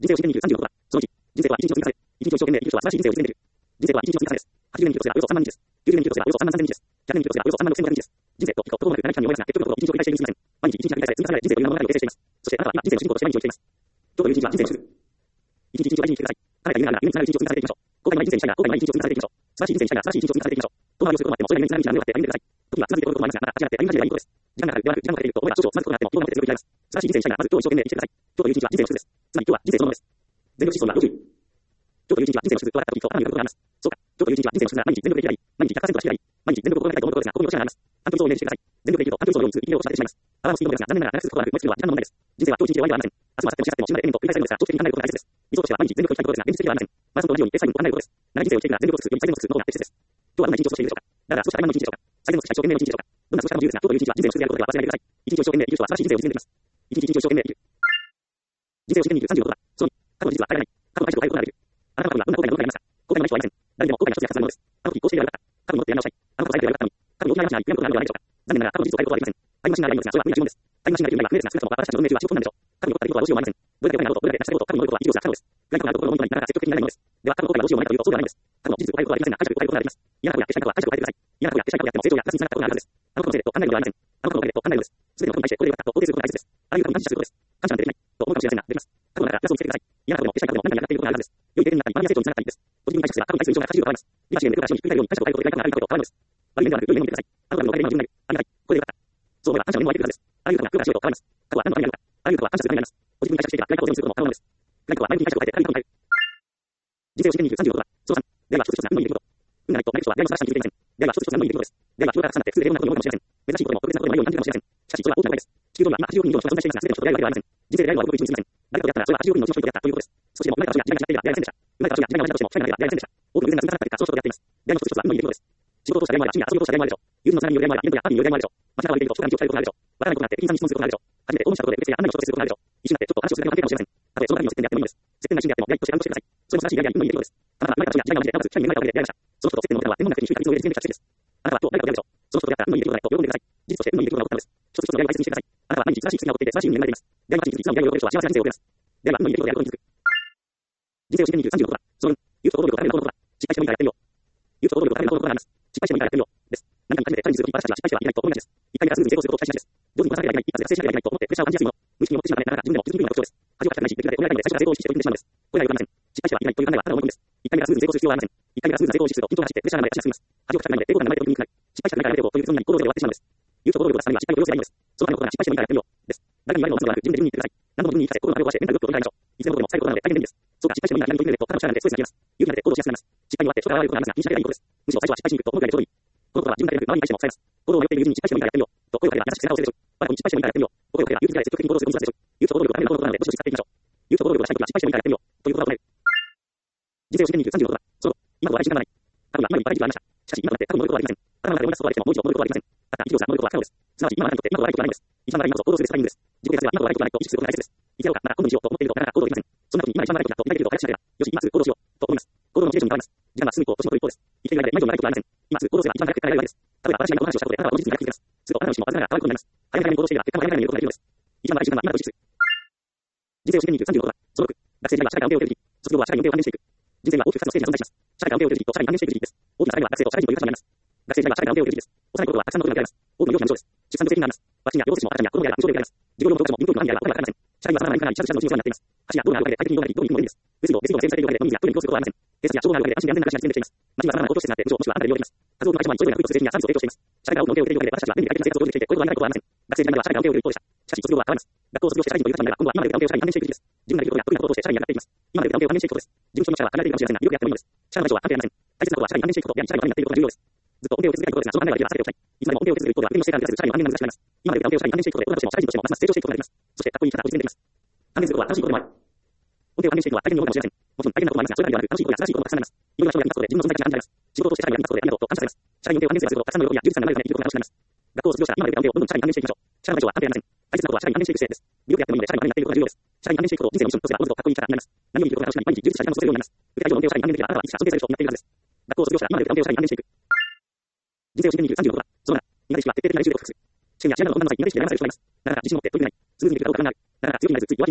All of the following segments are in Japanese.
人生を自然に生きる36は、その1、人生とは一日の積み重ね、一日を一生懸命生きる人は素晴らしい人生を実現できる。人生とは一日の積み重ねです。80年に生きる人生はおよそ3万人です。90年に生きる人生はおよそ3万3000日です。100年に生きる人生はおよそ3万6500日です。人生と気候、どこまで何かに思いますが、結局のところ一日を繰り返しているに過ぎません。毎日一日が繰り返され、積み重ねられ人生という物語を形成しています。そしてあなたは今人生の主人公として毎日を生きています。今日という一日は人生の主。一日一日を大事に生きてください。誰か夢があるなら夢につながる一日を積み重ねていきましょう。後悔のない人生にしたいなら後悔のない一日を積み重ねていきましょう。素晴らしい人生にしたいなら素晴らしい一日を積み重ねていきましょう。どんな思いをすることもあってもそれが夢につながる道なので歩って歩んでください。時はつまずいて転ぶこともありますが、まだ立ち上がって歩み始めればいいことです。時間がかかる、ではなく、時間がかかっていると思えば少々つまずくことがあっても、どう頑張って強くなります。素晴らしい人生にしたいならまず今日を一生懸命生きてください。今日という一日は人生の主です。つまり今日は人生そのものです。全力疾走は50。今日という一日は人生の主と分かった時と頭に浮かぶことがあります。そうか。今日という一日は人生の主なら毎日全力で生きればいい。毎日 100% 走ればいい。毎日全力を心がけたいと思うことですが、ここに落ちがあります。短距離走をイメージしてください。全力で生きると短距離走を4つ生きるをしてしまいます。アワーのスピードですが、残念ながら長く続くことなく、燃え尽きるのは時間の問題です。人生は今日一日で終わりではありません。明日も明後日も明後日も死ぬまで永遠と繰り返されるのですが、長期的に考えることが大切です。理想としては毎日全力を生きたいことですが、現実的ではありません。マラソンと同じようにペース配分と考えることです。長い人生を生きていくなら全力を尽くすより最善を尽くすの方が適切です。今日はどんな一日を過ごしているでしょうか。だから少し曖昧な一日でしょうか。最善を尽くした一生懸命の一日でしょうか。どんな少しからも自由ですが、今日という一日は人生の主であることでは忘れないでください。一日を一生懸命生きる人は素晴らしい人生を実現できます。一日一日を一生懸命生きる。人生を自然に生きる36は、その2、過去の事実は変えられない。過去の過去を変えることができる。あなたの過去にはどんな後悔が残っていますか。後悔のない人はいません。誰でも後悔の一つや重なるものです。あの時こうしてやりたかった。過去に戻ってやり直したい。あのことさえやりたかったのに。過去に大きな話が悔やむことがあるのではないでしょうか。残念ながら過去の事実を変えることはできません。タイムマシンがあればいいのですが、それは無理な疑問です。タイムマシンがいるのには不明ですが、少なくとも私たちの運命中は地獄なんでしょう。過去に起こった出来事はどうしようもありません。どれだけ大きなこと、どれだけ成し遂げたこと、過去に戻ることは以上が不可能です。何かがあるところの本当になかなか積極的になれないのです。では過去の後悔がどうしようもないかというとそうではないのです。過去の事実を変えることはできませんが、解釈を変えることができます。嫌なことをやってしたい方は解釈を変えてください。嫌なことをやってしたいことをやっても成長やプラスにつながったことがあるはずです。あのことのせいでと考えるのではありません。あのことのおかげでと考えるのです。すべてのことに対してこれでよかったと肯定することが大切です。あらゆることに感謝することです。感謝なんてできないと思うかもしれませんが、できます。過去の中からプラスを見つけてください。嫌なこともしたいことも何かにやっていることがあるはずです。良い経験になったり、学びや成長につながったりです。ポジティブに解釈すれば過去に対する印象が80度変わります。今資源で来る足をひっくり返るように解釈を変えることで外貨があることが変わるのです。悪い面ではなく良い面を見てください。あのことのおかげで今の自分がいる。ありがたい。これでよかった。そう思えば感謝の念も湧いてくるはずです。あらゆることが来る足を変わります。過去は何のためにあるのか。あらゆることは感謝するためにあります。ポジティブに解釈していけば暗い過去を全部することも可能なのです。暗い過去は前向きに解釈を変えて明るい過去に変える。人生を自然に生きる36は、その3、では一つ一つが運のいること。運がないとない人は出会いも素晴らしいに気づけません。では一つ一つが運のいることです。では日頃から重なってすぐでいろんなことに思うかもしれません。珍しいことも特別なこともないように感じるかもしれません。しかし、それは大きな声です。地球上には今80億人以上の人が存在していますが、すべての人と出会えるわけではありません。人生で出会えるのはごく一日にすぎません。誰かと出会ったらそれは80億人のうちの一人と出会ったということです。少しでも生まれた年が時代が違っていれば出会えませんでした。生まれた年が時代が同じとしても近いなれば出会えませんでした。多くの偶然が積み重なった結果、その人と出会っています。出会いの一つ一つは運のいることです。仕事をした出会いもあれば、趣味や遊びをした出会いもあるでしょう。友人のつながりによる出会いもあれば、イベントやパーティーによる出会いもあるでしょう。街中を歩いていると、人が道を聞かれることがあるでしょう。わからないことがあって、店員さんに質問することがあるでしょう。初めて訪問したことで、別や案内を一つすることがあるでしょう。一緒になってちょっと話をするだけの関係かもしれません。たとえその度の接点であってもいいのです。接点なしであっても、出会いとして感動してください。それも素晴らしい出会いや運のいることです。あなたは生まれた年や時代が同じで、なおかつ近い目の前で出会いました。その人と接点の持てたのは天文学に周囲確率を入れて実現した奇跡です。あなたは今日誰かと出会うでしょう。その人と出会ったら運のいることがないと喜んでください。事実として運のいることが起こったのです。一つ一つの出会いを大切にしてください。あなたは毎日素晴らしい奇跡が起こっていて、素晴らしい運に恵まれています。出会いの真実いつも出会いを喜ぶ人は幸せな人生を送れます。出会いは運のいることであることに気づく。人生を自然に生きる36は、その2、勇気と行動力を高めることが、失敗してもいいからやってみよう。勇気と行動力を高めることがあります。失敗してもいいからやってみよう。です。何かに初めてチャレンジするとき、私たちは失敗してはいけないと思いがちです。一回目からすぐに成功することを期待しがちです。上手にこなさなきゃいけない、一発で達成しなきゃいけないと思ってプレッシャーを感じやすいもの。無意識に持ってしまうため、なかなか自分でも気づくような特徴です。恥をかきたくないし、できるだけ思いやりたいので最初から成功を意識して取り組んでしまうのです。これは良くありません。失敗してはいけないという考えはただの思い込みです。一回目からすぐに成功する必要はありません。一回目からすぐに成功を意識すると、均等に走ってプレッシャーなので足が進みます。恥をかきたくないので、成功が生まれておきにくくなり、失敗したらいけないからやめておこうという結論になり、行動で終わってしまうのです。勇気と行動力を出すためには失敗を許せばいいのです。そのためのことが失敗してもいいからやってみよう。です。誰に言われるのを待つのではなく、自分で自分に言ってください。何度も自分に言い聞かせ、心のあれを壊して、メンタルブロックを取り替えましょう。いつでもどこでも最後なので大変便利です。そうか、失敗してもいいならやめといてくれと、他の力でストレスが消えます。勇気が出て行動しやすくなります。失敗に終わってちょっと現れることがありますが、気にしなければいいことです。むしろ最初は失敗しに行くと思うぐらいでちょうどいい。このことは自分だけでなく周りに対しても伝えます。行動を迷っているうちに失敗してもいいからやってみよう。と声をかければ優しく背中を押せるでしょう。我が子に失敗してもいいからやってみよう。と声をかければ勇気が出て積極的に行動することでしょう。勇気と行動力を高める行動なので、どしどし使っていきましょう。勇気と行動力をしたいときは失敗してもいいからやってみよう。ということを唱える。人生を自然に生きる36は、その今とは時間がない。過去には今にいっぱい時間がありました。しかし今となって過去に戻ることはできません。頭の中で思い出すことはできてももう一度戻ることはできません。たった一度が戻ることは不可能です。すなわち今はあなたにとって今とは悪いことはないんです。一番悪い今こそ行動するべきタイミングです。自己啓発では今とは悪いことはないと意識することが大切です。生きようか、また今度にしようと思っているとなかなか行動できません。そんな時に今一番悪い時だと見られていると早くしなければ、よし、今すぐ行動しようと思います。行動のモチベーションに変わります。時間が進む一方、年の取る一方です。生きている間で毎度長いことはありません。今すぐ行動すれば一番早く結果が得られるわけです。例えば新しい何かの話をしたことであなたはこの事実に役に立てます。すぐとあなたの意思もあなたが変わることになります。早め早めに行動していれば結果も早め早めに見ることができるのです。一番悪い時間は今だと意識する。人生を自然に生きる36は、その6、学生時代は社会の恩恵を受ける時期、卒業後は社会の恩恵を半減していく。人生には大きく2つのステージが存在します。社会が恩恵を受ける時期と社会に半減していく時期です。大きな差が学生と社会人という立場になります。学生時代は社会が恩恵を受ける時期です。幼い頃はたくさんのことがあります。多くの容器が無償です。出産の責任があります。ワクチンや予防接種も赤ちゃんや子供やら無償で受けられます。授業料も教科書も入校費の管理やらお金がかかりません。社会は様々な何かが一社のうちにお世話になっています。箸や道具があるおかげで快適に移動ができ、どうに行くもいいです。物理も別にも先生がいるおかげで飲み水やトイレに移動することはありません。警察や消防があるおかげで安心で安全な暮らしが実現できています。街には様々な公共施設があって、無償もしくはあなたで利用できます。数多くの会社はそれぞれの福利厚生品やサービスを提供しています。社会が多くの恩恵を受けているおかげで私たちは便利で快適な生活を送っていて、こういうことはないことはありません。学生時代までは社会が恩恵を受ける一方でした。しかし卒業後は変わります。学校を卒業して社会人という立場になれば、今度は今まで受けた恩恵を社会に半減していく時期です。自分ができることや得意なこととして社会に役立っていきます。今まで受けた恩恵を半減していくことです。自分その社は考えているかもしれませんが、よくやってもいいのです。社会の上は関係ありません。大切なことは社会に半減していくことや社会になっていることが重要です。ずっと恩恵を受け続けたいことですが、その考えはできれば避けておきたい。いつまでも恩恵を受け続ける一方では運命の性が出せず社会の半減が難しくなります。今まで受けた恩恵を社会に半減していくことで、大人としても社会人としてもますます成長していくことができます。そしてかっこいい生き方を実現できます。半減することは楽しいことでもある。恩恵を半減していくのは大変に思うかもしれません。もちろん大変なこともありますが、それだけではなく楽しいことや素晴らしいこともたくさんあります。いろいろな人が役立つことで自分の存在が感じられます。仕事をして社会に役立つことでありがとうと感謝されます。社会に恩恵を半減すること、たくさんの喜びや充実感が生まれるため生きることが楽しくなります。学校を卒業したら今まで受けた恩恵をどんどん社会に半減していきましょう。社会の対象は関係ありません。大切なことは社会に半減していく姿勢です。よくやってもいいので社会に半減になっていることが重要です。社会に半減していくことを人生のミッションとすればおのずとかっこいい生き方になります。何より生きることが楽しくなり、毎日充実した時間を過ごせるようになります。受けた以上の恩恵を社会に半減できればあなたはいつか尊敬される人になっているはずです。学校を卒業したら今まで受けた恩恵を社会に半減していく。人生を自然に生きる36は、その7、苦手意識は徹底的な練習で克服する。試験や試合などの女の才に苦手意識で悩まされる人がいます。なかなか自信を持って取り組めない。スムーズにいくかどうか不安がある。なかなか強気になれずつい弱気になってしまう。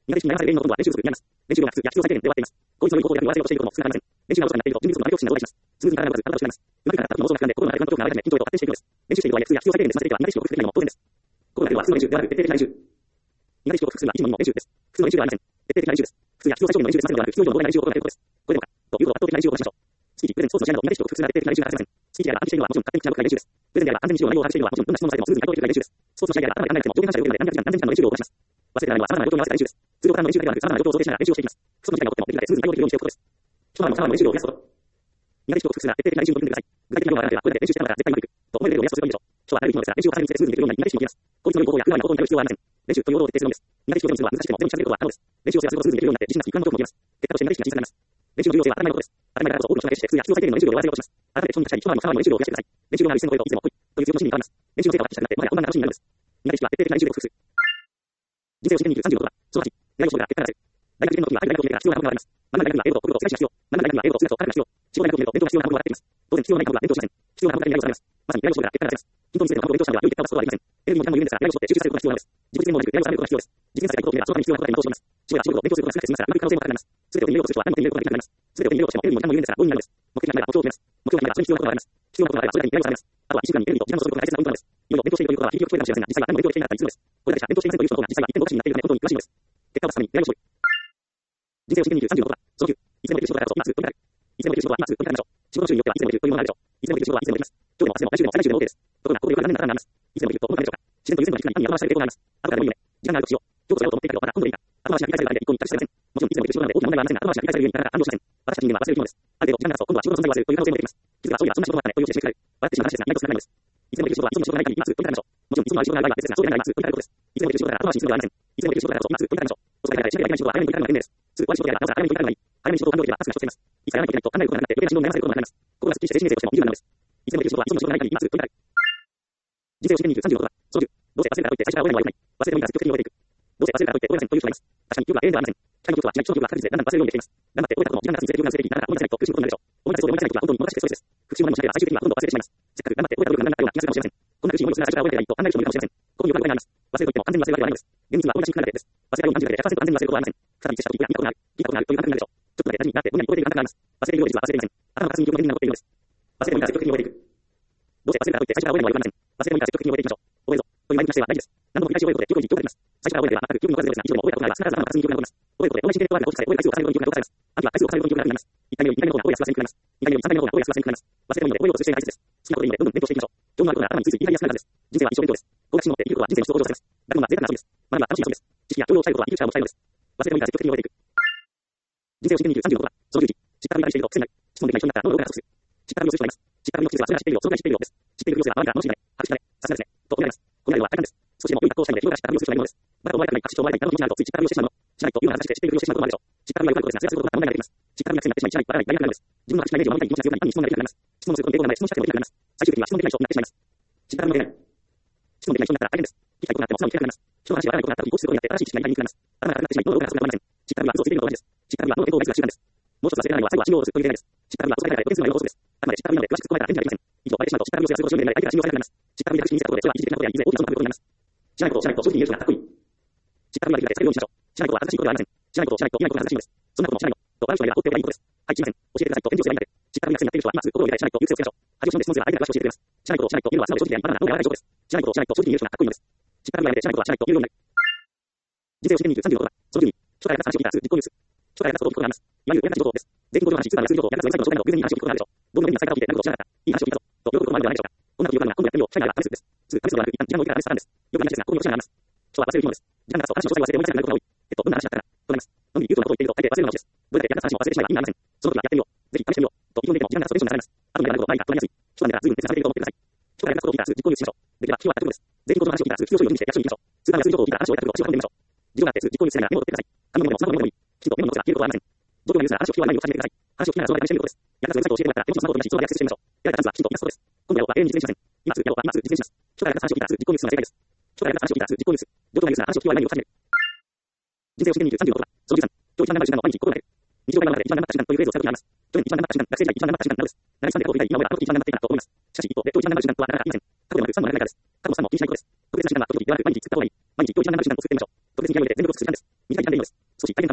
苦手意識に悩まされる原因のほとんどは練習不足になります。練習量が普通や必要最低限で終わっています。効率の良い方法であるには練習をしていることも少なくありません。練習がおろそかになっていると準備不足の内容をしながらお願いします。スムーズに体が動かず、体を失います。うまくいかなかった時も想像が膨らんで、心の中で不安と恐怖が現れ始め、緊張へと発展していくのです。練習している度合い普通や必要最低限で済ませていては苦手意識を克服できないのも当然です。心がけるのは普通の練習ではなく徹底的な練習。苦手意識を克服するのは一時のみの練習です。普通の練習ではありません。徹底的な練習です。普通や必要最小限の練習で済ませるのではなく、必要以上の膨大な練習を行うことです。これでもか、どういう練習を行っていることです。これでもか、月々プレゼント操作しないと苦手意識を克服するのは徹底的な練習が必要です。月々であれば安定しているのはもちろん勝手に決まるくらい練習です。プレゼントであれば安全に資料を回しているのはもちろん難しいものまでも十分な練習です。スポーツの試合では安全に資料を回しているのはもちろんどんな質問でもスムーズに回答できるくらい練習です。操作の試合であれば頭が痛くなっても上限反射が緩んで何時間でも練習をこなします。忘れてないのは様々な状況に合わせた練習です。通常からの練習ではなく様々な状況を想定しながら練習をしていきます。不測の事態が起こってもできるだけスムーズに対応できるようにしておくことです。一回りも様々な練習量を増やすこと。苦手意識を克服するなら徹底的な練習に取り組んでください。具体的な量があればこれで練習してながら絶対うまくいくと思えるレベルを目指すということでしょう。人はあらゆる生き物ですが練習を重ねるにつれスムーズにできるようになり苦手意識も消えます。効率の良い方法や不安な方法に頼る必要はありません。練習という労働を徹底するのです。苦手意識を手にするのは難しくても全部仕上げることは可能です。練習をすればするほどスムーズにできるようになって自信がつき不安な恐怖も消えます。結果として苦手意識が小さくなります。練習の重要性は当たり前のことです。当たり前だからこそ多くの人が練習して普通や必要最低限の練習量を上回せようとします。改めて人に対して一回りも二回りも練習量を増やしてください。練習量がある一線の超えるといつでも来いという強いの心理に変わります。練習の成果が小さくなってもはや困難な話になるのです。苦手意識は徹底的な練習で克服する。人生を真剣に生きる36は、その8、大学をから結果が出せる。大学受験の時はある大学を決めてが必要なことがあります。真ん中には英語と国語と世界史が必要。真ん中には英語と数学と科学が必要。地方大学を決めると勉強が必要なことが分かっています。当然必要なない科目は勉強しません。必要な科目だけに大学を定めます。まさに大学を決めたら結果が出せます。均等に全ての科目を勉強したのでは良い結果を出すことはできません。エネルギーも時間も有限ですが、大学を取って集中させることが必要なのです。自己実現も同じく大学を定めることが必要です。実現させたいことを決めればそのために必要なことだけに戻します。仕事や仕事を勉強することが少なくて済みますから、うまくいく可能性も高くなります。全てを手に入れようとする人は何も手に入れることができなくなります。全てを手に入れようとする人は何も手に入れることができなくなります。目標が決まれば目標を決めます。目標が決まればそのために必要なことがあります。必要なことがあればそれだけに大学を定めます。あとは1週間にエネルギーと時間を注ぐことが大切なポイントです。いろいろ勉強しているということは響きが聞こえるかもしれませんが、実際は何も勉強していないのではないというのです。これだけしか勉強していなかったいつもです。これだけしか勉強していませんという人の方が実際は勉強していないという人です。結果を出すために大学を絞り、人生を真剣に生きることはさらに大学を絞り。人生を真剣に生きることはその9、いつでも生きることだからこそ今すぐ取り組む。いつでも生きることだからこそ今すぐ取り組む。人生を生きる仕事は今すぐ取り組みましょう。仕事の種類によってはいつでもできるというものがあるでしょう。いつでもできる仕事はいつでもできます。今日でも明日でも来週でも再来週でも OK です。ところがここでよく何年かからなります。いつでもできると思うのでしょうか。自然という全部の時間に後回しされる傾向があります。後からでもいいね。時間があるとしよう。今日こそやろうと思っていたけどまだ今度でいいか。後回しが繰り返されるだけで一向に達成せません。もちろんいつでもできる仕事なので大きな問題はありませんが後回しが繰り返されるようになかなか安堵しません。私たち人間は忘れる生き物です。ある程度時間が経つと今度は仕事の存在を忘れるという可能性も出てきます。気づけばそういえばそんな仕事があったねという気持ちで締められる。笑ってしまう話ですが意外と少なくないのです。いつでもできる仕事は一つの仕事がない限り今すぐ取り掛かりましょう。もちろんいつもの仕事がない場合は別ですがそうでない場合はすぐ取り掛かることです。いつでもできる仕事なら後回しにするのではありません。いつでもできる仕事なら今すぐ取り掛かりましょう。遅くなりしなきゃいけない仕事は早めに取り掛かるのが賢明です。すぐ終わり仕事であればなおさら早めに取り掛かるのがいい。早めに仕事を完了できれば後から考えることがなくなって余計な仕事を考えることになります。すぐ終わり仕事が早めに取り掛かるのがいい。早めに仕事を完了できれば後から考えることがなくなって余計な仕事を考えることになります。心がすっきりして精神衛生としても十分なのです。いつでもできる仕事はいつもの仕事がない限り今すぐ取り掛かる。人生を真剣に生きる36は、その10、どうせ忘れたからといって最初から覚えないのは良くない。忘れてもいいから積極的に覚えていく。どうせ忘れたからといって覚えませんという人がいます。確かに記憶は永遠ではありません。機械の記憶は違い、人の記憶は確実でだんだん忘れるようにできています。頑張って覚えたことも時間が経つにつれて記憶が薄れていきながら思い出せないと苦しむことになるでしょう。思い出せそうで思い出せない時は本当にもどかしてストレスです。復習までもしなければ最終的にはほとんど忘れてしまいます。せっかく頑張って覚えた部分がなくなったような気がするかもしれません。こんな苦しい思いをするなら最初から覚えていないと考える人もいるかもしれません。ここによくある場合があります。忘れといっても完全に忘れるわけではないのです。厳密には思い出しにくくなるだけです。忘れたように感じるだけで100%完全に忘れることはありません。再び接した時に聞いたことがある、聞いたことがあるという感覚になるでしょう。ちょっとだけ大事になってぼんやり覚えている感覚があります。忘れているようで実は忘れていません。頭の片隅に記憶が念に残っているのです。忘れてもいいから積極的に覚えていく。どうせ忘れたからといって最初から覚えるのは良くありません。忘れてもいいから積極的に覚えていきましょう。覚えぞという前向きな姿勢は大事です。何度も繰り返し覚えることで記憶に記憶が出てきます。最初から覚えるのでは全く記憶に残らずでよいです。一度でも覚えたことがあれば必ず頭の片隅に記憶が残ります。覚えることで同じ記憶があるが同時され覚え回数を重ねることに記憶が残されます。あるいは回数を重ねることに記憶がなくなります。1回目より2回目の方が覚えやすくなります。2回目より3回目の方が覚えやすくなります。忘れてもいいので覚えようとする姿勢が大切です。好きなことでいいのでどんどん勉強していきましょう。情のあることが頭について言い張りやすくなるはずです。人生は一生勉強です。高学習を持って生きることは人生の質を向上させます。学問は贅沢な遊びです。学びは楽しい遊びです。知識や教養をしたいことは生きる力をしたいのです。忘れてもいいから積極的に覚えていく。人生を真剣に生きる36は、その11、知ったかぶり返していると癖になる。質問できない人になったら脳が動かなくする。知ったかぶりをする人がいます。知ったかぶりの口実はそれが知っているよ、それが知っているよです。知っているふりをすれば周りから楽しいんだね、拍手だね、さすがですね、と褒められます。この内容は大胆です。少しでも良い格好をしたいので人が知ったかぶりをする人がいるのです。まだ思われたくない、拍手と思われたい、などの気持ちがあるとつい知ったかぶりをしてしまうの。しないと言うのは恥ずかしくて知っているふりをしてしまうこともあるでしょう。知ったかぶりが良くないことですが、それはすることが問題ができます。知ったかぶりが癖になってしまい、知らないとバレない、大学なのです。自分の恥ずかしなイメージを守りたい気持ちが強くなり、単に質問ができなくなります。質問することに抵抗がない、質問したくてもできなくなります。最終的には質問できない人になってしまいます。知ったかぶりが出ない。質問できない人になったら大変です。聞きたいことがあっても素直に聞けなくなります。人の話がわからないことがあった時に放置することになって正しい知識が言いにくくなります。頭が硬くなってしまい、どのような発想が生まれません。知ったかぶりは嘘をついているのと同じです。知ったかぶりは脳の健康を害する習慣です。もう一つ忘れられないのは最後は信用をするという点です。知ったかぶりは嘘だから予見するのが法則です。あくまで知ったかぶりなので詳しく突っ込まれたら返事ができません。以上、バレてしまうと知ったかぶりをする仕事をしようというので相手が信用されなくなります。知ったかぶりで確信に見せたことで人は一時的なことやいずれ大きなことになることになります。知らないことを知らないと正直に言える人がかっこいい。知ったかぶりができるだけ使えるようにしましょう。知らないことは恥ずかしいことではありません。知らないことを知らないと言えないことが恥ずかしいのです。そんなことも知らないのと笑う人がいれば放っておけばいいことです。はい、すいません。教えてくださいと返事をすればいいので、知ったかぶりが癖になっている人は今すぐ心を入れ替え知らないと言う癖をつけましょう。恥を忍んで質問すれば相手が詳しく教えてくれます。知らないことを知らないと言うのは素直で正直であり、バナナの脳が柔らかい証拠です。知らないことを知らないと正直に言える人がかっこいいのです。知ったかぶりがやめて知らないことは知らないと言うようになる。人生を真剣に生きる36は、その12、初代が話を聞いたらすぐ実行に移す。初代が話すことを聞くことがあります。いわゆる親たち情報です。税金工場の話、通販の安い情報、やらずウェブサイトの紹介など偶然に話を聞くことがあるでしょう。どんな目に伝え方を聞いて何かを知らなかった。いい話を聞いたぞ。と喜ぶこともあるのではないでしょうか。こんなこと言うから今度やってみよう。社内が試すです。すぐ試すのではなく、一旦時間を置いてから試すパターンです。よくない話ですが、ここに落ちがあります。人は忘れる生き物です。時間が経つと話を最後忘れて思い出せなくなることが多い。どんな話だったかなとなります。のみ言うとのことを言っていると大抵忘れるの話です。どれだけやった話も忘れてしまえば意味がありません。その時はやってみよう。ぜひ試してみよう。と意気込んでいても時間が経つとテンションが下がります。後にやらないことないかとなりやすい。初段でから随分徹底されていると思ってください。初段で話すことを聞いたらすぐ実行に移しましょう。できれば企業は高いです。税金工場の話を聞いたらすぐ必要書類を準備して役所に行きましょう。通販や安い情報を聞いたら話を終えたことを仕事に出ましょう。事情があってすぐ実行に移せないならメモを取ってください。紙のメモでもスマホのメモでもいい。きちんとメモのノーツが消えることはありません。状況が許すなら話を聞き終わる前に動かしめてください。話を聞きながらその場で試してみることです。やらずウェブサイトを教えてもらったら手元のスマホを取り出しその場でアクセスしてみましょう。やられた数はきちんと見出すことです。今度やろうは永遠に実現しません。今すぐやろうは今すぐ実現します。初代が話を聞いたらすぐ実行に移すのが正解です。初代が話を聞いたらすぐ実行に移す。状況が許すなら話を聞き終わる前に動かしめる。人生を真剣に生きる36は、その13、今日一番長い時間の毎日心がける。日常会話の中で一番長かった時間というフレーズを使うことがあります。去年一番長かった時間、学生時代一番長かった時間なのです。何さんで過去を振り返り、今まであの時一番長かったいいなと思います。しかし一方で今日一番長い時間とはなかなか言いません。過去ではなく3も長いからです。過去も3も気にしないことです。特別な時間は時々ではなく毎日作った方がいい。毎日今日一番長い時間を作ってみましょう。特別に気合を入れて全力を尽くす時間です。短い時間でいいのです。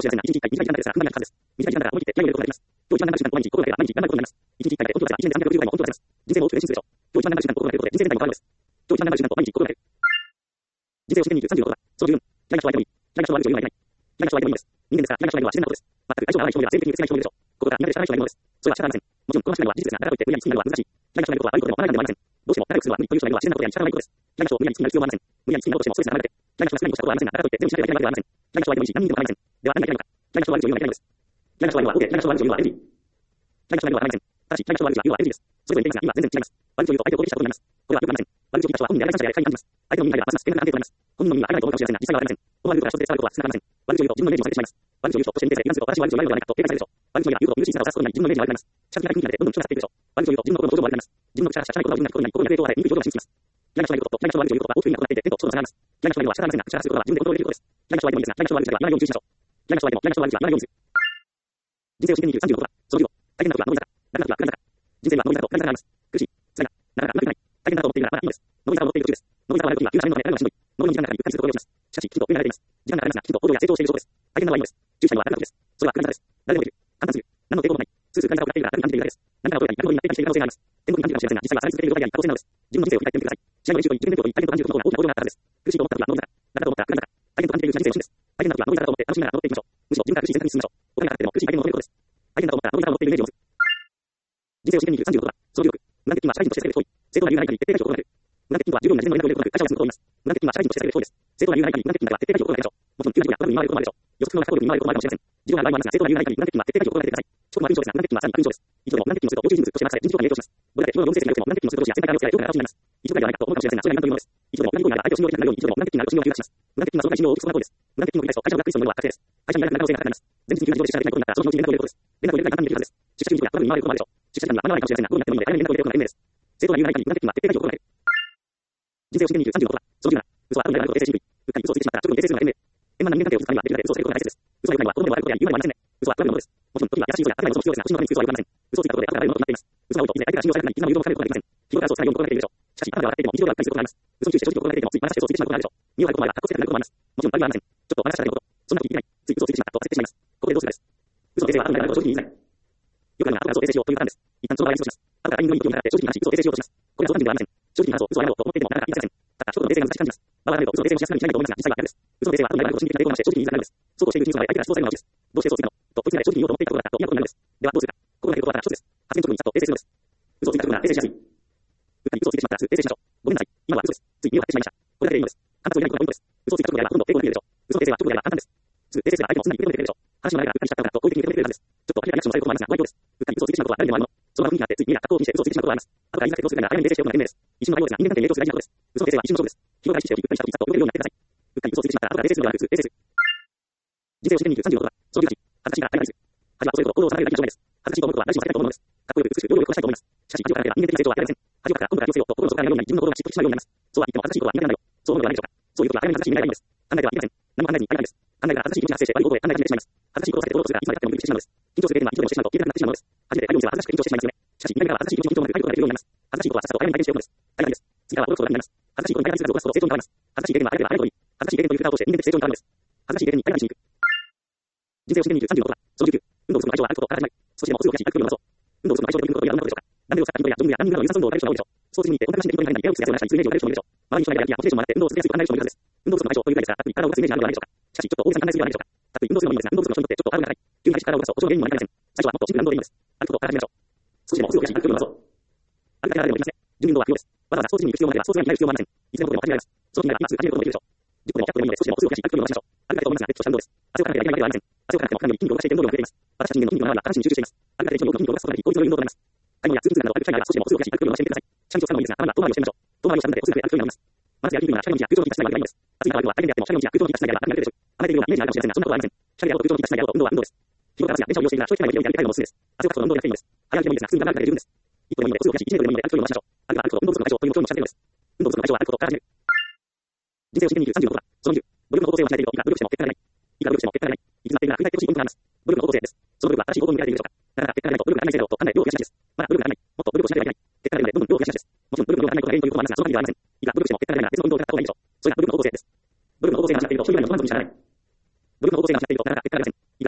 幸せな一日一回短い時間だけですが、こんなにあるはずです。短い時間だから思い切って気合を入れることができます。今日一番長い時間と毎日心がければ毎日頑張ることになります。一日一回で本当は1年で360回も本当は出ます。人生も大きく前進するでしょう。今日一番長い時間と心がけることで人生全体も変わるのです。今日一番長い時間と毎日心がける。人生を自然に生きる36だ。その十分。嫌いな人はいてもいい。嫌いな人は悪い人を言うのはいない。嫌いな人はいてもいいのです。人間ですから嫌いな人がいるのは自然なことです。全く相性が合わない人もいれば性的に移せない人もいるでしょう。心が苦手でしかない人がいるのです。それは仕方ありません。もちろんこの話し合いは事実ですが、だからといって無理やり好きになるのは難しい。嫌いな人がいることは悪いことでも悪いことでもありません。どうしても仲良くするのは無理という人がいるのは自然なことであり仕方ないことです。嫌いな人を無理やり好きになる必要はありません。無理やり好きになろうとしてもストレスが流れて、嫌いな人が少ないとしたことはありませんが、だからといって全部しなければいけないわけではありません。嫌いな人はいてもいいし、何人でも構いません。では何が嫌いなのか。嫌いな人は悪いというのが嫌いなのです。嫌いな人は OK、嫌いな人は悪いというのは LG。嫌いな人がいるのはありません。ただし、嫌いな人は悪いというのは LG です。それぞれ似ていますが、今全然違います。悪いというと相手を攻撃したことになります。これはよくありません。悪口を言った人は本人であり第三者であり会議になります。相手の耳であればますます喧嘩が安定となります。本人の耳はありがないと思うかもしれませんが、実際はありません。この悪いことから一つで伝わることは少なくありません。悪口を言うと自分のイメージをされてしまいます。悪口を言うとそして認定され、イランスと私は悪口を言われるのではないかと警戒されるでしょう。悪口を言うと無視さを指すことになり自分のイメージが悪くなります。近づきが空気になってどんどん人が去っていくでしょう。悪口を言うと自分の心の向上も悪くなります。自分の口からしゃないことが自分になることになり、心には抵抗があれ、憎い表情が進みます。嫌いな人がいることと嫌いな人が悪口を言うことは大きく意味が異なっていて、天と地の差があります。嫌いな人がいるのは仕方ありませんが、口からすることは自分でコントロールできることです。嫌いな人はいてもいいですが、嫌いな人は悪口が言わないように注意しましょう。嫌いな人はいても嫌いな人は悪口が言わないようにする。人生を真剣に生きる36だ。その義務。大変なことは上り坂、楽なことは下り坂。人生は上り坂と下り坂があります。苦しい、辛い、なかなかうまくいかない。大変だと思っているならまだいいのです。上り坂を乗っている途中です。上り坂を上るときは急な面との間がしんどい。上りの時間がかかりゆったりすることを要します。しかし、きちんと上に上がれています。時間がかかりますが、きちんと行動や成長をしている証拠です。大変なのはいいのです。注意したいのは楽なことです。それは苦な坂です。誰でもできる。簡単すぎる。何の抵抗もない。スースー感じたを下っているが、軽く感じているだけです。何かを取れたり、楽になっていたりしている可能性があります。天国に感じるかもしれませんが、実際はさらに続けていることがあり、可能性なのです。自分の人生を振り返ってみてください。試合の練習後に一年ごとに大変と感じることの大きな行動があったはずです。苦しいと思ったときは上り坂、楽と思ったら下り坂。大変と感じているうちは人生の進です。大変なときは上り坂と思って楽しみながら登っていきましょう。むしろ自分から苦しい選択に進みましょう。お金がかかっても苦しい相手に求めることです。大変だと思ったら上り坂を乗っているイメージを持つ。人生を真剣に生きる36だ。その16。無断欠勤は社会人として世界で遠い。正当な理由がない限り徹底対処を行う。無断欠勤とは従業員が自分の連絡を入れることなく会社を休むことを言います。無断欠勤は社会人として世界で遠いです。正当な理由がない限り無断欠勤だけは徹底対処を行うでしょう。もちろん、給料が高く見舞われることもあるでしょう。予測不能な過去力に見舞われることもあるかもしれません。事情がある場合もありますが、正当な理由がない限り無断欠勤は徹底対処を行うでください。遅刻は勲章ですが、無断欠勤はさらに勲章です。以上でも無断欠勤をすると要注意人物としてマークされ、人事評価に影響します。これだけ日頃の業績が良くても無断欠勤をすると年や先輩からの世界が評価が落ちになります。一度ぐらいではないかと思うかもしれませんが、それが何というものです。一度でも同じことになれば相手を信用できなくなるように、一度でも無断欠勤があると信用を傷つけます。無断欠勤はその会信用を大きく損なうことです。無断欠勤を繰り返すと会社のブラックリストのものは確定です。会社にやらなくなる可能性が高くなります。前日に給料で支払いできないことになったら、その気持ちに連絡を入れることです。連絡を入れるが簡単にできるはずです。出社中にやトラブルに見舞われることもあるでしょう。出社時間には間に合わないかもしれませんが、どうなってもいいので、早めに連絡を入れることが賢明です。正当な理由がない限り無断欠勤は徹底対処を行う。人生を真剣に生きる36だ。その17。嘘は後であることで訂正しにくい。うっかり嘘をついてしまったら、直後に訂正するのが賢明。円満な人間関係を築くためには、できるだけ嘘をつくことが大切です。嘘は良くないのは子供でも悪いことや言うまでもありませんね。嘘は悪いものです。もちろん、時には優しい嘘や高い嘘も必要ですが、嘘のために嘘は良くありません。嘘をついたことで後で悪いものとなっています。嘘が多いと、以前相手が信用されなくなり、いつも誘導されることができません。日頃から嘘をつかないように心がけているでしょう。しかし、頭が笑っていても、日常ではうっかりすることがあります。嘘に注意して正直を心がけていても、ついまたして嘘をついてしまうことがあるでしょう。身を張ることもあれば、格好つけてなることもあります。もちろん、悪いはありません。ちょっと笑かしただけのこと。そんなこと言っていない。つい嘘をついてしまったと焦ってしまいます。ここでどうするかです。嘘の訂正は後になることを正直に言いづらい。よくあるのは、後から嘘を訂正しようというパターンです。一旦その場合にそうします。後からタイミングのいい時を見計らって正直に話し、嘘を訂正しようとします。これは冗談ではありません。正直に話そう、嘘をやろうと思っていてもなかなか言いづらいません。ただ、一言の訂正が難しく感じます。場合があると嘘の訂正もしやすくなりしないと思いますが、実際は逆です。嘘の訂正は後になることを信じていないと思いまして、正直に言いづらいのです。そうこうしているうちに嘘が相手から質問されるのがです。どうして嘘をついたのと、こいつに正直に言おうと思っていたことだったと嫌なことになるのです。では、どうするか。心がけることはただ一つです。発言直後にさっと訂正するのです。嘘をついたことなら訂正しやすい。うっかり嘘をついてしまったらすぐ訂正しましょう。ごめんなさい。今のは嘘です。つい身を張ってしまいました。これだけでいいのです。簡単そうにないことがポイントです。嘘をついた直後であればほとんど抵抗できるでしょう。嘘の訂正は直後であれば簡単です。すぐ訂正すれば相手もすんなり受け止めてくれるでしょう。話の前からうっかりしちゃったのかと好意的に受け止めてくれるはずです。ちょっと明らかにアクションされることもありますが、ご愛嬌です。うっかり嘘をついてしまうことは誰でもあるもの。その場雰囲気があって、つい見えが格好を気にして嘘をついてしまうことはあります。後から言い訳をするなら早めに訂正しておくのが賢明です。一瞬の対応ですが、人間関係に影響する大事なことです。嘘の訂正は一瞬の勝負です。日頃から意識しておき、うっかりした時さっと動けるようになってください。うっかり嘘をついてしまったら後から訂正するのではなく、訂正する。人生を真剣に生きる36だ。その18。恥ずかしいが相手がです。恥は恐れると行動を収めるだけの証明です。恥ずかしいと思うことは大事にされたいと思うのです。かっこよく美しく両力をしたいと思います。しかし、恥をかかれば人間的な成長は得られません。恥をかから今度は気をつけようと心の底からやるようになり、自分の行動が嫉妬してしまうようになります。そうは言っても恥ずかしいことは苦手なんだよ。そう思うのではないでしょうか。そういう時は早めに恥ずかしい未来がいいのです。考えてはいけません。何も考えずにあれなんです。考えが恥ずかしい気持ちが発生して悪いことで考えが出てしまいます。恥ずかしいことを避けて行動するがいつまで経っても無理してしまうのです。緊張する原因は緊張でもしてしまうと消えなくなってしまうのです。初めて大量には恥ずかしく緊張してしまいますよね。しかし、見た目からは恥ずかしい気持ちに緊張もなく帰ることができるようになります。恥ずかしいことはさっさと早めに体験しておくのです。大変です。次からは驚くことがになります。恥ずかしいことに体験すると成長に変わります。恥ずかしい経験はあればあれほどいい。恥ずかしい経験という蓋を通して人間的成長に変わるのです。恥ずかしい経験に体験しに行く。人生を真剣に生きる36だ。その19。運動をするの愛情はあることから始まり、少しでもすぐおかしい歩くようになそう。運動をするの愛情できることにはどんなことでしょうか。ダンベルを使った筋トレやジョギングやランニングなど有酸素運動を体力を上げる人が多いでしょう。スポーツジムに行って本格的に筋トレに入り部屋をつやつやしたり、そういうイメージを与える人もいるでしょう。周りに人がいないやモチベーションもらって運動を続けやすいと考える人もいるはずです。運動するの愛情というぐらいですが、たっぷり体を動かすイメージがあるのではないでしょうか。しかし、ちょっと大げさに考えすぎではないでしょうか。たっぷり運動するのもいいですが、運動するの人にとってちょっとハードルが高い。急に激しく体を動かすと故障の原因にもなりかねません。最初はもっとシンプルな運動でいいのです。歩くことから始めましょう。少しでもすぐおかしい歩くようになそう。歩くだけならでもいいますね。準備運動は不要です。わざわざスポーツジムに行く必要もなければ、スポーツに入る必要もありません。いつでもどこでも始められます。その気になれば今すぐ始めることもできるでしょう。10分でも100分でもいいので、少しでもすぐおかしい歩くようにしましょう。歩くだけと思いますが、ペットした運動です。汗をかかなければいけないわけではありません。汗をかかなくても体に筋肉を動かしていて運動量が増えています。私たち人間の筋肉の7割は下半身に集中しています。歩くだけで筋肉の筋肉を動かすことができ、効率の良い運動となります。買い物や通勤など歩く機会があれば少しでもすぐおかしい歩くようにしてみてください。チャリンコを使うのもいいですが、たまには遠回りをしてみましょう。遠回りをしたのでおすぐ歩くようになります。まずやりにくいのは車両の道や空調の道に立ちないわけではないのです。暑いからは大変であっても車両の道や空調の道に立ちないが楽になるでしょう。離れているようなイメージがあるかもしれませんが、そんなことはありません。車両や空調の道に立ちないやろうと運動は運動です。日頃からバスや電車を利用しているなら長期間の移動やりたいのもおすすめです。汗をかくと運動やりたいのです。早歩きでもいいですが、普通に頑張るだけで十分です。一歩でもいいので、すぐおかしい1年でもいいので、歩くように回しましょう。歩くは歩くと運動するの愛情という目標にもしたいのです。運動するの愛情は歩くことから始める。人生を真剣に生きる36だ。その20。努力の方向性を教えていると、いくら努力しても結果が出ない。いくら努力しても結果が出ない。いつまでいるが繰り返ってほしいポイントがあります。努力の方向性です。その努力は正しい方向に向かっているでしょうか。なかなか結果が出ないと努力が足りないせいだろうと考え、努力を増やしなしです。まだ努力が足りない。もっと努力をしなければいけない。結果が出るので、どんどん努力を増やしなしです。もちろん努力の量が足りないことが原因ということもありますが、その限りではありません。いくら努力しても結果が出ないなら別の運動をやった方がいいでしょう。それが努力の方向性です。努力の方向性が間違っていると、一人でも不満足にしかならない。努力の方向性が間違っていると、なかなか結果が出ません。いくら努力しても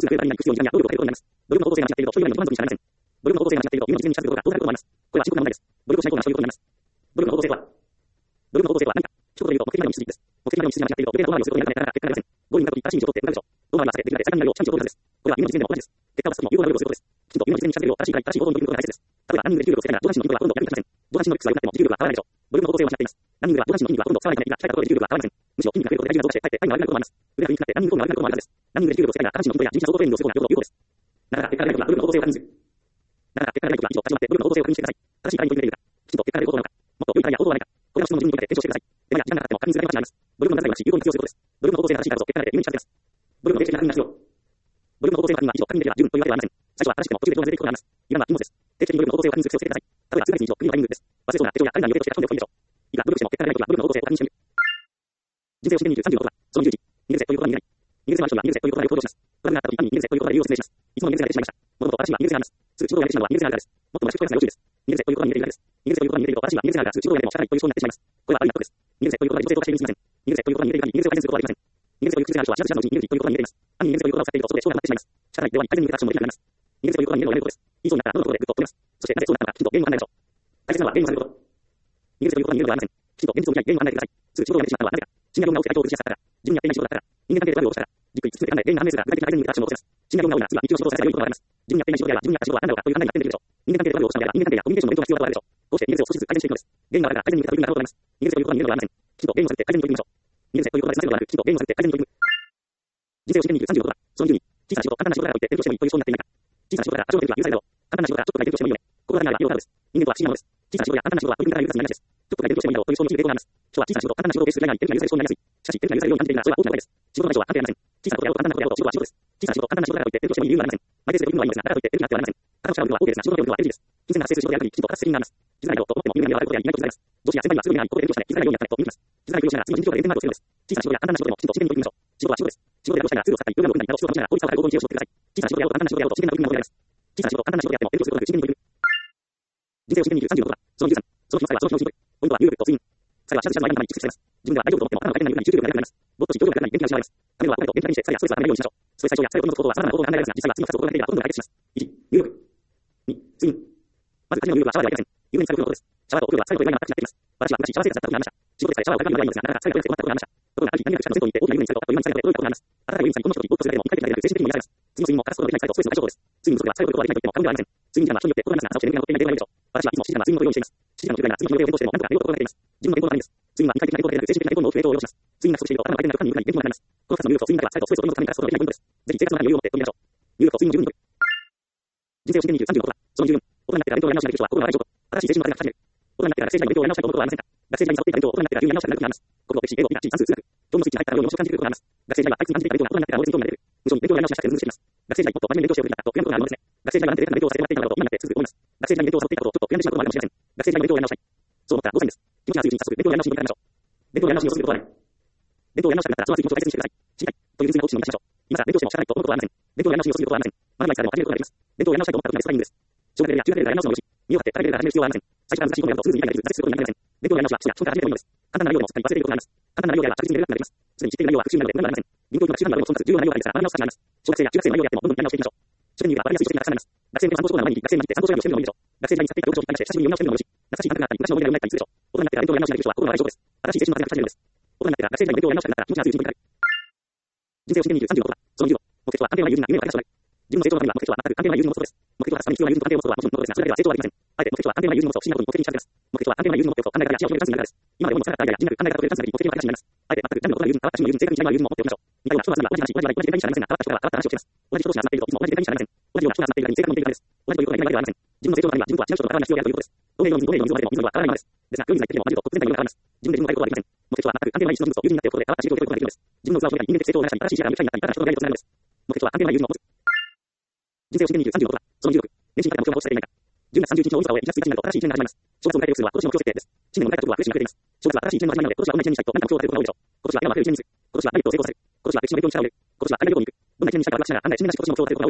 数が増えたら必要になる能力を変えることになります。努力の方向性が違っていると、人よりも満足になりません。努力の方向性が違っていると、今の実現に近づくことが遠ざかることもあります。これは深刻な問題です。努力をしないとなしということになります。努力の方向性とは、努力の方向性とは何か。一言で言うと、目的までの道筋です。目的までの道筋が間違っていると、余計な遠回りをすることになるから結果が出ません。ゴールに向かうといった真実を取っていくでしょう。遠回りはさせ、できるだけ最短になるよう近道を取るはずです。これは夢の実現でも同じです。結果を出すときも有効な努力をすることです。きちんと夢の実現に近づけるよう正しいから正しい行動に取り組むことが大切です。例えば何人でできる努力をつけたら、上半身の筋肉はほとんど役に立ちません。上半身の力が良くなっても持久力は変わらないでしょう。努力の方向性を間違っています。何人では上半身の筋肉はほとんど触らないが、鍛えたところで持久力は変わりません。むしろ筋肉が増えることで体重が増加して、かえって体が悪くなることもあります。腕が振りにかかって何人とも悪くなることもあるはずです。何人でできる努力をつけたら、下半身の筋トレや人事な相当トレーニングをすることが両方有効です。なかなか結果が出ないときは努力の方向性を確認する。なかなか結果が出ないときは以上、立ち止まって努力の方向性を確認してください。正しいタイミングでできるか、きちんと結果が出ることなのか、もっと良いタイミングや行動はないか、これらの質問を自分に問いかけて検証してください。でもや、時間がかかっても確認するだけの価値があります。努力の中では有効に活用することです。努力の方向性が正しいからこそ結果が出て夢に近づけます。努力の定期的な確認が必要。努力の方向性の確認は以上確認できれば十分というわけではありません。最初は正しくても途中で情報が出てくることがあります。今のは禁物です。定期的に努力の方向性を確認する癖をつけてください。例えば数ヶ月に一度、国のタイミングです。忘れそうな手帳やカレンダーに予定として書き込んでおくといいでしょう。いいか、努力しても結果が出ないときは努力の方向性を確認してみる。人生を真剣に生きる36は、その20時、逃げるぜということは逃げない。逃げるぜの人は逃げるぜということで行動します。トラブルがあったとき、単に逃げるぜということで理由を説明します。いつも逃げるぜが出てしまいました。物事、私には逃げるぜがあります。すぐ仕事をやめてしまうのは逃げるぜがあるからです。もっと正しくプロセスが要注意です。逃げるぜということは逃げているからです。逃げるぜということは逃げていると、私には逃げるぜがあるからすぐ仕事をやめても仕方ないという思考になってしまいます。これは悪い納得です。逃げるぜということは女性としているにすぎません。逃げるぜということは逃げている限り、逃げるぜを改善することはできません。逃げるぜという癖がある人は知らず知らずのうちに逃げるということに逃げています。単に逃げるぜということを使っていると、そこで長がなってしまいます。仕方ないでは一回に逃げたアクションもできなくなります。逃げるぜということは逃げるのをやめることです。いいそうになったら、どのことでぐっと止めます。そして、なぜそうなったのか、きちんと原因を考えましょう。大切なのは原因をされること。逃げるぜということは逃げるのではありません。きちんと現実を見ない原因を考えてください。すぐ仕事をやめてしまったのはなぜか。深夜業務が多くて相手を打ちやすかったから。自分にやっていない仕事だったから。人間関係で悪をしたから。じっくり続けて考え、原因が判明するから、具体的な改善に向けたアクションを起こせます。深夜業務が多いなら、次は日常仕事をさせたら良いことがあります。自分にやっていない仕事であれば、自分にやった仕事は何だろうかという判断になっているでしょう。人間関係で悪をしたのであれば、人間関係やコミュニケーションの勉強が必要だとあるでしょう。こうして逃げるぜを少しずつ改善していくのです。原因があるから改善に向けた取り組みがあることになります。逃げるぜということは逃げるのではありません。きちんと原因を探って改善に取り組みましょう。逃げるぜということはなぜなのではなく、きちんと原因を探って改善に取り組む。人生を真剣に生きる36は、その20に、小さな仕事、簡単な仕事からといって勉強してもいいという思考になっていないか。小さな仕事から多少の勉強は許されるだろう。簡単な仕事からちょっとぐらい勉強してもいいよね。心がないは家を買うです。人間とは不思議なものです。小さな仕事や簡単な仕事は取り組みから許されるになりがちです。ちょっとぐらい勉強してもいいだろうという思考に陥る傾向があります。人は小さな仕事、簡単な仕事をベースする以外に勉強が許されそうになりやすい。しかし、勉強が許されるように感じているなら、それは大きな誤りです。仕事の対象は関係ありません。小さなことやろうと簡単なことやろうと仕事は仕事です。小さな仕事、簡単な仕事だからといって勉強してもいい理由はありません。マイペースで取り組むのはいいのですが、だからといって勉強があってはなりません。肩を使うのは OK ですが、仕事の量は NG です。金銭が発生する仕事である限り、きちんと肩責任があります。気づかないよと思っても夢があることやいないと気づかれます。上司や先輩にはすぐにないここで勉強したね。気づかないようにやったねと見抜きます。気づかないふりをしながら次の準備で減点マークをつけるのです。小さな仕事や簡単な仕事でもきちんと真剣に取り組みましょう。仕事は仕事です。仕事でやろうとしたらツールを使ったり、プログラムを組んだりなど仕事をしながら効率化を図る行動に知恵を絞ってください。小さな仕事やろうと簡単な仕事やろうと真剣な取り組みが求められます。小さな仕事、簡単な仕事であっても勉強することなく真剣に取り組む。人生を真剣に生きる36は、その23。その日の際はその日のうちに取る。ポイントは入力とツイン。際は知らず知らずの間に蓄積されます。自分では大丈夫と思っても、頭の回転が緩くなり、集中力がなくなります。もっと集中力がなくなり、元気が失われます。ためのはこれと元気がにして、際やストレスをためないようにしましょう。ストレス解消や最後のことは様々なことが考えられますが、実際は次の2つのことができればほとんど解決します。1、入力。2、ツイン。まず初めの入力はシャワーではやりません。湯船に浸かることです。シャワーとお風呂は最後と以外に全く違っています。私は昔シャワー生活だった時がありました。仕事でさえシャワーをかけるのがいいのですが、なかなか最後まで終わったことがありました。ところがある日、何々かしたの銭湯に行って大きな湯船に浸かると、今に最後でどういうことがあります。温かい湯に浸かり、この人と一歩とするだけでも一回できないだけで精神的にも癒されます。次の睡眠も欠かすことができない際とストレスの解消法です。睡眠不足では最後のことができないと言っても過言ではありません。睡眠時間は人によって異なりますが、朝起きて眠気が残っていない例外ないでしょう。私はいつも7時間は睡眠の取るようにしています。7時間の取るなら次の日の予定を検討しても何とか寝ることができています。自分の健康のためにです。睡眠は肉体的な健康だけでなく精神的な健康の大きく影響を及ぼします。睡眠が不足していると頭の回転が良くなり、元気がなくなります。この2つの入力と睡眠だけは最後ストレスを取り除くために欠かすことができないポイントです。ぜひ生活の中に余裕を持って取り入れましょう。入力と睡眠を十分に取る。人生を真剣に生きる36は、その14。大人になってから勉強をやり直しができる人は心が大丈夫。新しい青春の風が吹き始める。大人になってから学生時代に勉強をやり直したいと思うことはありませんか。学生時代にサボっていた勉強を大人になってから急にやり直したくなる時があります。国語、歴史、英語、理科、地理、算数、数学。教のスイッチに入ったらより面白く感じてくることがあります。学生時代は退屈に感じていた勉強が大人になってから猛烈に興味が出る。無償に勉強をやり直しがしたくて難しいます。学生時代もっと真面目に勉強しておくべきだったと悔やむことがあるのですね。学生時代はなんて勉強をさせてもらっていたのだと今になってつくづく思います。学生時代に勉強をサボっていたことをちょっと悔やんでしまうこともあるかもしれません。学生時代に勉強をやり直したい。そう思ったら5歳です。気持ちが熱いうちに早速勉強をやり直しに向かいましょう。勉強をやり直しをすることはない。勉強をやり直したくなったらその次気持ちを大切にしてください。しないというリズムが落ちにしましょう。今さら勉強しても仕方ないと思うことはありません。勉強をやり直しをすることはありません。マナーライスからでも始めることができます。勉強をやり直したいと思った時までそれがいいんです。小学生や中学生でやり直すのもよし、身を張って大学で始める必要はありません。最初から難しいことをやるとすぐに理解ができず挫折することになりません。勉強をやり直しは基礎や基礎から始めてもいいのです。簡単な内容でもすっかり忘れていることがあります。簡単な内容であれば着実にやれるようになります。すでに知っている内容は復習になるので無駄がありません。銀行教育が中学の内容でもそんな重要な内容がありますが、学び直す価値があります。小学生や中学生の内容であってもどんどんやり直していきましょう。初年入が分かりやすい時がたくさんあります。学生の参考書の前に学生になって参考書をしてみるのもいいでしょう。学生時代に使っていた教科書を引っ張り出して久しぶりに読み直してみるのもよし、懐かしい感覚があったり昔の思い出が蘇ったりするでしょう。大人になってから勉強をやり直しができる人は心が大丈夫です。新しい青春の風が吹き始めるのです。大人になってから学生時代に勉強をやり直したくなったら気持ちが熱いうちに向かう。人生を真剣に生きる36は、その20。目的とは安定のない友人が夢を与えた将来。自分の成長のためには目的とは全く安定のない友人のことです。目的とは必要な友人と関係を持つことはもちろんのことですが、それだけでは成長はできません。あえて目的とは安定のない友人のことを不思議なことに目的にしたいます。目的とは安定のない友人のことを考え方や視野を決めるチャンスになるからです。今まで思いもつかなかったアイデアや人なる考え方を決めるチャンスに目的を変えた形になります。あえて全くジャンルの異なる友人、変わった趣味の友人、性格に違いの友人も持っておきましょう。似たような人が集まるのは同じ話、同じ話題、同じ展開にしかなりませんが、変わった人からは変わった話をしています。同じ人同士が集まっているといつも同じ展開にしかなりません。同じような人が集まっているだけに性格も似ているからです。同じということがいないわけではありません。自分の成長のためには自分とは違う人と関わらない必要があるということです。同年4人、5年4人、5年4人は変わらないのです。ですが、空に在的にも同じと突然な理由があります。自分で自分を変えることはできません。目的とは全く安定のない人の人と友人になっておくことで、変わった事業を受けることができるのです。自分の器を広げたり、人間的成長を促したり、新しい視野が無機体になったり、新たな人と出会いとつながるのです。目的とは安定のない友人を持つ。人生を真剣に生きる36は、その16。年始にかけた目標が落ちていないか。10月31日の大晦日を終え、1月1日になると新しい1年が始まります。正月を迎えてよくするは今年の目標設定です。新年を迎えた時は苦しみが増えています。正月は新しい1年の始まりなので、今年はどんな1年にしたいと何か目標を立てることが多いでしょう。今年は笑顔あふれる1年にする。今年はダイエットを成功させる。今年は歴史の勉強に力を入れる。今年は海外旅行に行く。どんな1年にしたいかワクワクしながら案外新年らしい今年の目標を立てることが多いのではないでしょうか。ここでよくあるパターンがあります。年始にかけた目標はしばらく経つと大体5個しかなくなります。年始にかけた目標は2つ意識しやすくなります。数字が高くなります。数字が高くなると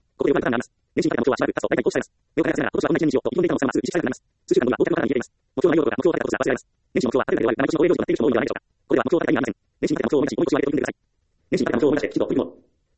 大体のパターンに似ています。目標の内容とか目標を立てたことが忘れられます。年始の目標は誰かではなく、今年の応援となっている人も多いのではないでしょうか。これは目標を立てた意味はありません。年始にかけた目標を思い出し、もう一度言われておいてください。年始にかけた目標を思い出して、きちんと取り組もう。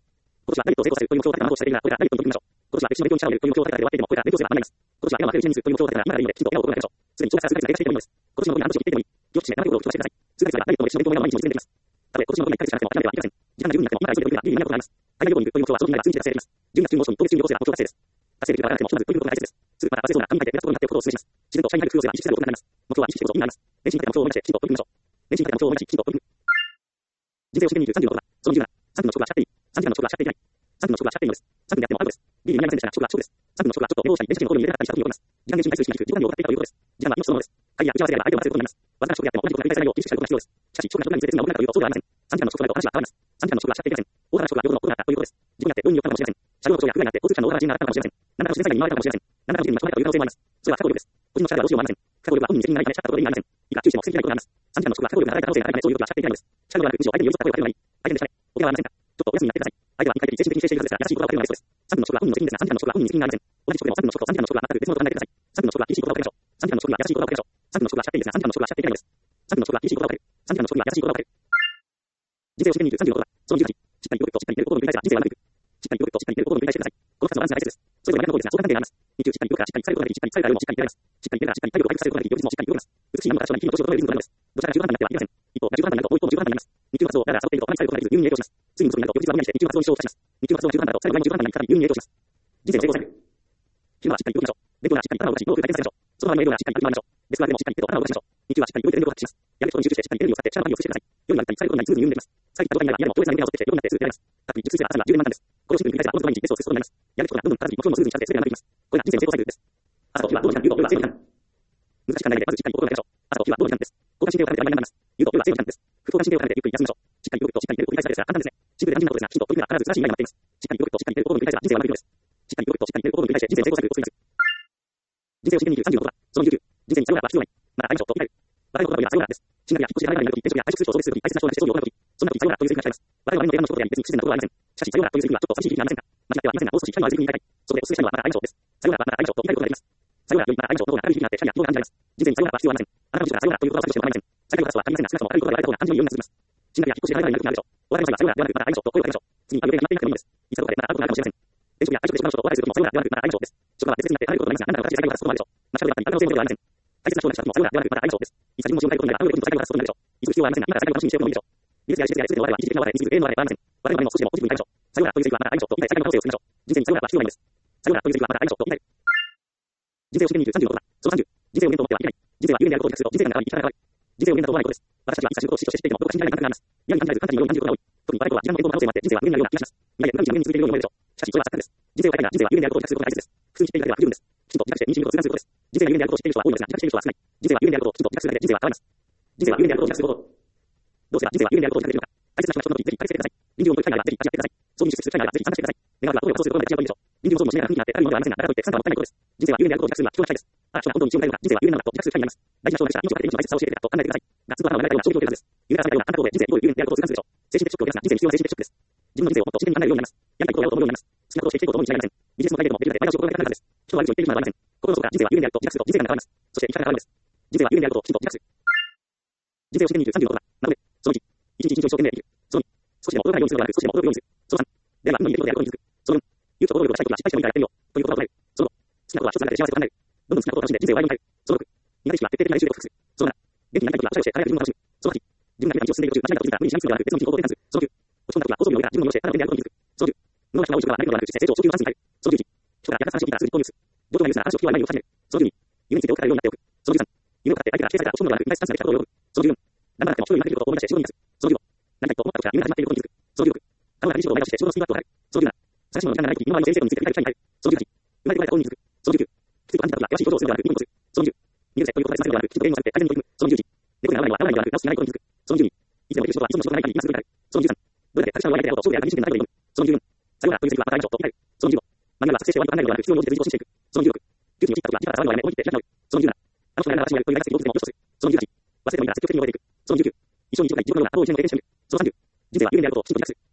今年はダイエットを成功させるという目標を立てた話をしているが、これからダイエットに取り組みましょう。今年は歴史の勉強をしたいという目標を立てたでは、でもこれから勉強すれば学びます。今年は今まで1年にするという目標を立てたら、今からいいので、きちんと親を心がけましょう。すでに小学生数ヶ月がしているものです。今年の残り半年を切っていってもいい。気をつけて長いことを聞かせてください。数ヶ月はダイエットの歴史の勉強が毎日の実践できます。たとえ今年の残り1ヶ月しかなくても諦めてはいけません。時間が十分になっても、まだ急いでおくが、有意義なことがあります。海外旅行に行くという目標はその日になれば数日で達成できます。12月中に申し込み、当月中に旅行すれば目標達成です。達成できるから離れても、まずということが大切です。すぐまた焦りそうな紙に書いて目立つことになっておくことをお勧めします。自然と下に入る工夫をすれば意識せざるを得なくなります。目標は意識してこそ意味があります。練習に立て目標を目指してきちんと取り組みましょう。練習に立て目標を目指しきちんと取り組む。人生を真剣に生きる36だ。その17。3分の遅刻はしちゃっていい。3時間の遅刻はしちゃっていない。3分の遅刻はしちゃっていいのです。3分であってもアウトです。ギリになりませんでしたが、遅刻は遅刻です。3分の遅刻はちょっと目をしたり、電子機器のコードに入れなかったりした時に起こります。時間練習に対する意識に時間にを使っていたということです。時間は命そのものです。会議や打ち合わせであれば相手を任せることになります。わずかな遅刻であっても同じことを繰り返さないよう意識したいことが必要です。しかし、遅刻が直前に全然遅くなるというとそうではありません。3時間の遅刻となると話は変わります。3時間の遅刻はしちゃっていません。大幅な遅刻はよほどのことがあったということです。事故になって運によったのかもしれません。車両の故障や不具合になって交通機関の大幅な遅延があったかもしれません。何らかの自然災害に見舞われたかもしれません。何らかの事件に巻き込まれたという可能性もあります。それは不可抗力です。個人の力ではどうしようもありません。不可抗力は本人に責任になりかねしたところで意味がありません。いくら注意しても防ぎきれないことがあります。3時間の遅刻は不可抗力が働いた可能性があるため、そういう時はしちゃっていけないのです。力のある無視を相手に寄り添った声をかけるのがいい。相手にしゃべお手はありませんか。ちょっとお休みになってください。相手は一回的に精神的に否定しているはずですから、優しい言葉をかけるのがベストです。3分の遅刻は本人の責任ですが、3時間の遅刻は本人に責任がありません。同じ遅刻でも3分の遅刻と3時間の遅刻は全く別物と考えてください。3分の遅刻は厳しい言葉をかけましょう。3時間の遅刻には優しい言葉をかけましょう。3分の遅刻はしちゃっていいですが、3時間の遅刻はしちゃっていけないのです。3分の遅刻は厳しい言葉をかける。3時間の遅刻には優しい言葉をかける。人生を真剣に生きる36だ。その18。しっかり動くとしっかり入れることの繰り返しが人生は長く。しっかり動くとしっかり入れることの繰り返しでください。この2つのバランスが大切です。それぞれ真ん中の方ですが、相関係があります。日中しっかり動くからしっかり疲れることができ、しっかり疲れた量もしっかり疲れます。しっかり入れるからしっかり体力を回復させることができ、翌日もしっかり動きます。美しい何もから将来日々の調子を整えるリズムとなるのです。どちらが中途半端になってはいけません。一方が中途半端になると、もう一方も中途半端になります。日中の活動をだらだらサボっていると、あまり疲れることができず、有に影響します。ついに無になると、翌日は無理にして日中の活動に支障をきたします。日中の活動が中途半端だと、最後に中途半端になり、再び有に影響します。人生の成功戦略。昼間はしっかり動きましょう。勉強ならしっかり頭を動かし、脳をフル回転させましょう。その場合の営業ならしっかり歩き回りましょう。デスクワークでもしっかり手と頭を動かしましょう。日中はしっかり動いて電力を発揮します。やることに集中してしっかりエネルギーを使って力の範囲を移してください。夜になったり疲れることになり、すぐに有に出ます。疲れた状態になれば、やれば強烈な運転をして夜になってすぐ出られます。各日中すれば朝が10年満タンです。これをシンプルに繰り返せば、この毎日ベストを尽くすことになります。やることがどんどん立たずに目標もすぐに近づけてすぐになっていきます。これが人生の成功サイクルです。朝と昼はどの時間、夕と夜は正時間。難しくないので、まずしっかり心がけましょう。朝と昼はどの時間です。交感神経を高めて学びます。夕と夜は正時間です。副交感神経を高めてゆっくり休みましょう。しっかり動くとしっかり入れることを繰り返すだけですが、簡単ですね。シンプルで単純なことですが、きちんと取り組めば必ず素晴らしい未来になっています。しっかり動くとしっかり入れることの繰り返しが人生は学びのです。しっかり動くとしっかり入れることの繰り返しで人生の成功サイクルを作ります。人生を真剣に生きる36だ。その29。人生にさよならは必要ない。まだ会いましょうと言い換える。我々の言葉はさよならです。進学や引っ越しで離れ離れになるとき、転職や退職するという大切な人の手術を行うとき、そんなときさよならというセリフが使います。我々のテーマのことであり、別に不自然なことはありません。しかし、さよならというセリフはちょっと寂しい響きがありませんか。間違ってはいませんが、もう少し光のあるセリフに言い換えたい。そこでお勧めしたいのはまだ会いましょうです。さよならはまだ会いましょうと言い換えることができます。さよならよりまだ会いましょうの方が明るい響きになって光や希望が感じられます。人生にさよならは必要はありません。あなたの自らさよならという言葉を削除しても構いません。最後の話はありませんが、少なくとも明るい言葉であれた方が単純に世になります。進学や引っ越しで離れ離れになるときになるでしょう。お別れの際はさよならではなくまだ会いましょうと声をかけましょう。次にある予定が決まっていなくてもいいのです。いつどこかでまだ会うことがあるかもしれません。転職や退職でしまう人とお別れするときもさよならではなくまだ会いましょうです。職場は別々になって離れることになりますが、何らかの形で最後を渡すこともあるでしょう。また人であったり、他の性のことではありません。大切な人がしたときもさよならではなくまだ会いましょうです。いつ自分の仕事を変えることになれば会うことに最後を渡すことになるでしょう。いつ必要はありませんが、今から最後を楽しみにしておくのもいいでしょう。技術や技術や技術の話題は一時的な話題で、いつ永遠の話題ではありません。我々も少しでもポジティブに変えましょう。さよならというセリフはまだ会いましょうと言い換え、最後の可能性を進めましょう。人生にさよならは必要ないのです。さよならというセリフはまだ会いましょうと言い換える。人生を真剣に生きる36だ。その30。人生を見ると思ってはいけない。人生は有意義であることを自覚すると人生が長い生き方が変わる。人生を見るんだと思わないことです。私たちはいつ仕事をしようとしていても、どこか信じられない感覚があります。嫌に感じられず、簡単にように感じることが多い。特に若い頃は時間の変動の可能性もあって、人生は無限になるような気がします。未来へ無限に続けるように思えるでしょう。しかし、それは錯覚です。人生を変えたいが、人生は有限であることを自覚することが大切です。普通に生きているだけでは不十分です。きちんと自覚して認識することを痛感することです。人生が有限であることを知っている人は多いのですが、自覚している人は少ない。人生は有限であることをきちんと自覚するだけで人生は変わります。人生は有限であることを自覚すること。どうすれば人生は有限であることを自覚できるのか。大切な人がその時ぜひ大切にしてください。臨時を超える機会があればぜひ味わってください。そういう出席する機会があればぜひ参加してください。願わくは声を発することまでできればいいでしょう。臨時もそうもしながら不利になってあるものではありませんが、だからといって参加はもったいないことです。人生は有限であることを自覚するのは貴重な機会です。ああ、人が本当に一応変えるのか、人生は有限なのかと自覚する機会になります。大事な人がした命をかけて命の大切さを教えてくれたと考えてください。ガッツと頭を流れたような衝撃を受けるはずです。夢が覚めたようなあんなことで人生イコール有限であることを痛感するでしょう。精神的ショックを受けますが、人生に必要な精神的ショックです。自分の人生をもっと自然に考えるようになります。やりたいことをやろうと思うようになります。好きなことをして生きていこうと思うに違いありません。ビジネスの会でもできるまで毎日を心がけたからです。人は悪いと言っている暇はありません。心の底から人生は有限であると自覚すると人生が変わります。そして生き方が変わるのです。人生は有限であることをきちんと自覚する。人生を真剣に生きる36だ。なので、その1、一日一日を一生懸命生きる。その2、少しでも驚かないようにするのではなく、少しでも驚くようにする。その3、では運のいいことであることに気づく。その4、勇気と驚くことがしたいことは失敗してもいいからやってみよう。ということを唱える。その5、好きなことは一つだけで幸せと考える。どんどん好きなことを楽しんで人生を笑いに変える。その6、苦手意識は徹底的な練習で克服する。その7、元気になりたい時はおしゃれをして輝く自分を楽しむ。その8、自分が決めた道を進んでいる途中、間違ったことにから無理にしなくてはなく別の道を行動で感する。その9、落ち込んだ時は高速に降りた自分の身をしてただ便利であることに気づく。その10、無能な人が多い職場は何事ではなく人生成長を早急にバランスに変える。その11、人がやがて話を聞いたらすぐに購入する。状況が許すなら話を聞きは前に動かしめる。その12、夢について多く語るようになっておく。その13、夢を語って相手が否定されたら落ち込むのではなくナイスチャンスが来たことを喜ぶ。その14、頑張らなくても人に任せることを思い出して仕事に出す。その15、何かと思ったことが夢が始まっていることに気づく。その16、可能な仕事を思い出して仕事のスピードアップを図る。その17、探し物の時間がない時に今までの人生について振り返る機会になる。その18、生まれてこられたことに気づく。その19、きついと感じた時は険しい表情をするのではなく耳をする。その20、見るぜということでさせるのではなくきちんとゲームをさせて改善に取り組む。その21、猫に合わないのは合わないのではなく直す気がないことに気づく。その22、いつでもできる仕事は一つの仕事がない限り今すぐになる。その23、どれだけたくさんの相手であることを勝負であるかに真剣になることに挑む。その24、さよならというセリフはまた会いましょうと言い換える。その25、マニュアルは作成して終わりと考えるのではなく必要に応じて随時更新していく。その26、窮地に陥った時は自ら触るのをやめ思い切って開き直る。その27、あの人がやらな私にやるという大好きな動物でもよしとする。その28、忘れてもいいから積極的に覚えていく。その29、一生に一度か一度のような過労を一年の経験してみる。その30、人生は有限であることをきちんと自覚する。